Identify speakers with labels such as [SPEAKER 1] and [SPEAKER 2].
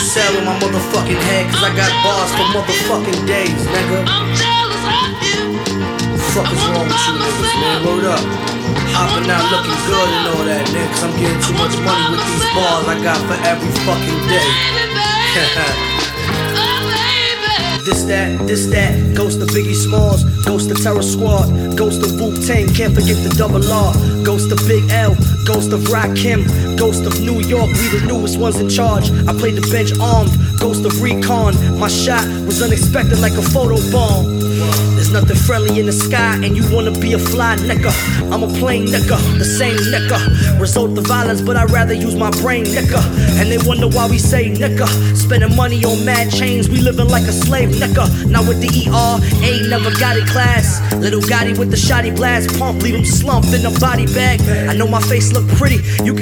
[SPEAKER 1] cell in my motherfucking head, cause I got bars for motherfucking days, nigga. Fuck is wrong with you niggas, man? Word up. Hopping out looking good and all that, nigga, cause I'm getting too much money with these bars I got for every fucking day. This that, Ghost of Biggie Smalls, Ghost of Terror Squad, Ghost of Wu-Tang, can't forget the double R, Ghost of Big L, Ghost of Rakim, Ghost of New York, we the newest ones in charge. I played the bench armed, Ghost of Recon, my shot was unexpected like a photo bomb. There's nothing friendly in the sky and you wanna be a fly nigga. I'm a plain nigga, the same nigga. Result of violence, but I'd rather use my brain nigga. And they wonder why we say nigga. Spending money on mad chains, we living like a slave nigga. Now with the ER, ain't never got it class. Little Gotti with the shoddy blast pump, leave him slumped in a body bag. I know my face look pretty, you can